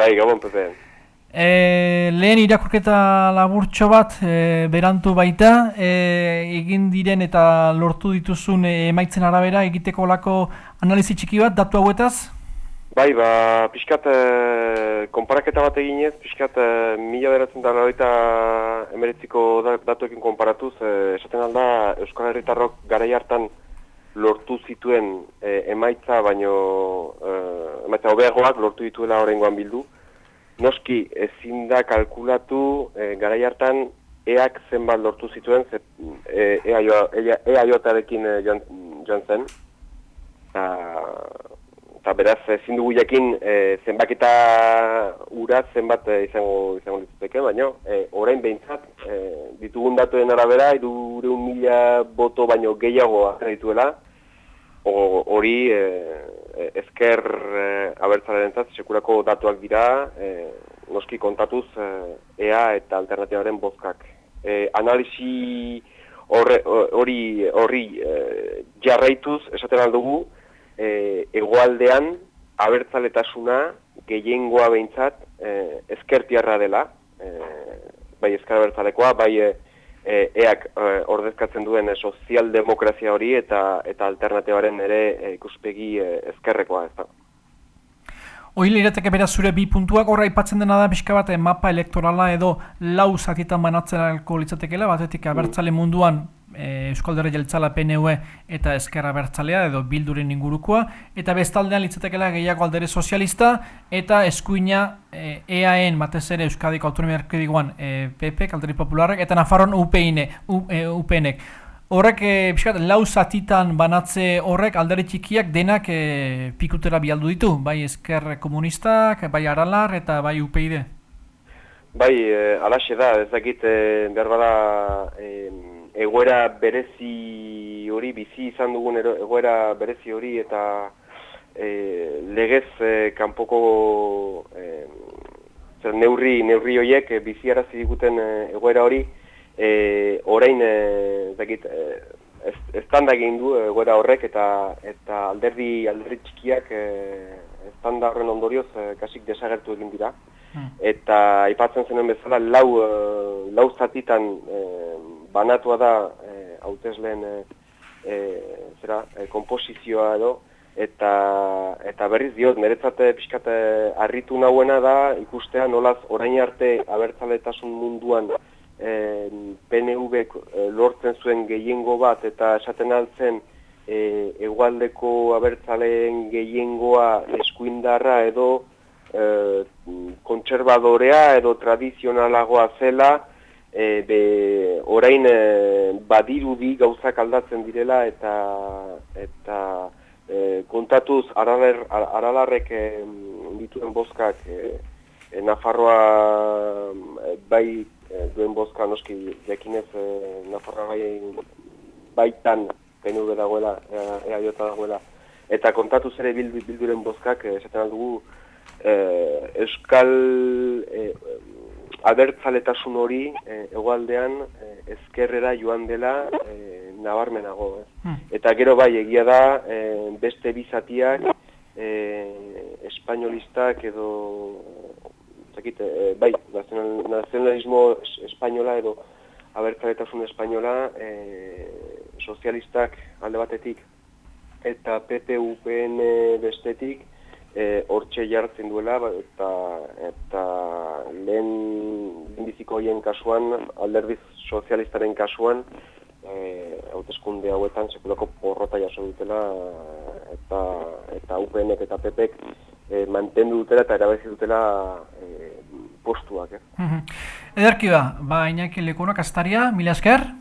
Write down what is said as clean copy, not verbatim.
Bai, gabon, Pepe. Lehen irakurketa laburtxo bat berantu baita, egin diren eta lortu dituzun emaitzen arabera egiteko lako analizi txiki bat, datu hauetaz? Bai, pixkat konparaketa bat eginez, pixkat 1989ko datuekin konparatuz, esaten alda Euskal Herritarrok garai hartan lortu zituen emaitza, emaitza hobeagoak lortu dituela oraingoan bildu. Noski, ezin da kalkulatu garai hartan EAK zenbat lortu zituen, EAJ-arekin joan zen. Eta beraz, ezin dugu jakin zenbaketa uraz zenbat izango dituzteke, baina orain behintzat ditugun datuen arabera 300.000 boto baino gehiago dituela. Hori ezker abertzalerentzat sekurako datuak dira, noski kontatuz EA eta alternatibaren bozkak. Analisi horri jarraituz esaten aldugu, hegoaldean abertzaletasuna gehiengoa behintzat ezkertiarra dela, bai ezker abertzalekoa, bai EAK ordezkatzen duen sozialdemokrazia hori eta alternatibaren ere ikuspegi ezkerrekoa, ez da. Hori lirateke beraz zure bi puntuak, horra aipatzen dena da pixka bat mapa elektorala edo lau zatietan banatzerako litzatekeela, batetik abertzale munduan Euskal Alderdi Jeltzala PNV eta ezker abertzalea edo Bilduren ingurukoa, eta bestaldean litzatekeela gehiago Alderdi Sozialista eta eskuina EAen batez ere Euskadiko Autonomia Erkidegoan PP, Alderdi Popularrak, eta Nafarroan UPNek. Horrek, pixkat, lau zatitan banatze horrek alderdi txikiak denak pikutera bialdu ditu, bai ezker komunistak, bai Aralar eta bai UPyD. Bai, alaxe da, ez dakit behar bada egoera berezi hori, bizi izan dugun egoera berezi hori eta legez kanpoko neurri horiek bizi arazi diguten egoera hori, orain estanda egin du egoera horrek eta alderdi txikiak estanda horren ondorioz kasik desagertu egin dira. Eta aipatzen zenuen bezala lau zatitan banatua da hautesleen konposizioa edo, eta berriz diot, niretzat pixkat harritu nauena da ikustea nolaz orain arte abertzaletasun munduan PNV lortzen zuen gehiengo bat eta esaten altzen hegoaldeko abertzaleen gehiengoa eskuindarra edo kontserbadorea edo tradizionalagoa zela, orain badirudi gauzak aldatzen direla eta kontatuz Aralarrek dituen bozkak Nafarroa bai duen bozka noski jakinez Nafarroa baitan PNV dagoela, EAJ dagoela, eta kontatuz ere bilduren bozkak esaten aldugu Euskal abertzaletasun hori hegoaldean ezkerrera joan dela nabarmenago. Eta gero bai egia da beste bi zatiak espainolistak edo bai, nazionalismo espainola edo abertzaletasun espainola sozialistak alde batetik eta PP-UPN bestetik hortxe jartzen duela eta lehen biziko horien kasuan, alderdi sozialistaren kasuan, hauteskunde hauetan sekulako porrota jaso dutela eta UPNek eta PPek mantendu dutela eta erabezi dutela postuak. Ederki ba, Iñaki Lekuona, kastaria, mila esker?